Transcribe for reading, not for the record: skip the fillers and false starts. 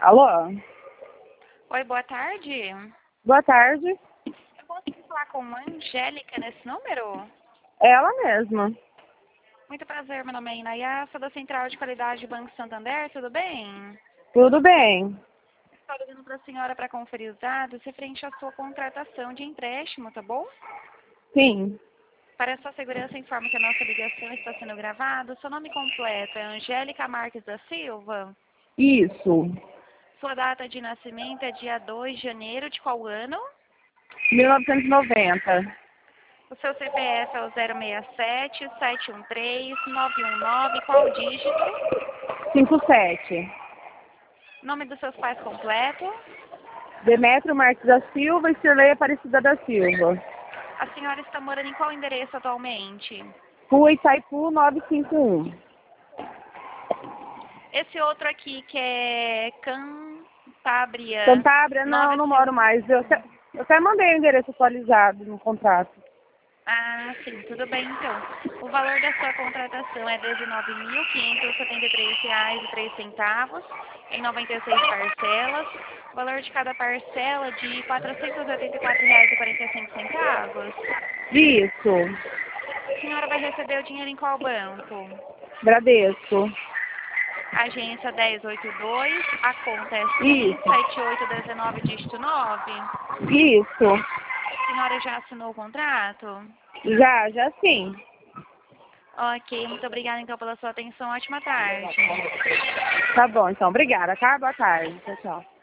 Alô? Oi, boa tarde. Boa tarde. Eu consigo falar com a Angélica nesse número? Ela mesma. Muito prazer, meu nome é Inaya, sou da Central de Qualidade do Banco Santander, tudo bem? Tudo bem? Estou ligando para a senhora para conferir os dados referente à sua contratação de empréstimo, tá bom? Sim. Para sua segurança, informo que a nossa ligação está sendo gravada. Seu nome completo é Angélica Marques da Silva. Isso. Sua data de nascimento é dia 2 de janeiro de qual ano? 1990. O seu CPF é o 067-713-919, qual o dígito? 57. Nome dos seus pais completo? Demétrio Marques da Silva e Cirlei Aparecida da Silva. A senhora está morando em qual endereço atualmente? Rua Itaipu 951. Esse outro aqui que é Cantábria Cantábria? Não, não 95. moro mais. Eu até mandei o endereço atualizado no contrato. Ah, sim, tudo bem então. O valor da sua contratação é R$ 19.573,03 em 96 parcelas. O valor de cada parcela de R$ 484,45. Isso. A senhora vai receber o dinheiro em qual banco? Bradesco. Agência 1082, a conta é SUM Isso. 7819, dígito 9. Isso. A senhora já assinou o contrato? Já sim. Ok, muito obrigada então pela sua atenção. Ótima tarde. Tá bom, então. Obrigada, tá? Boa tarde. Tchau, tchau.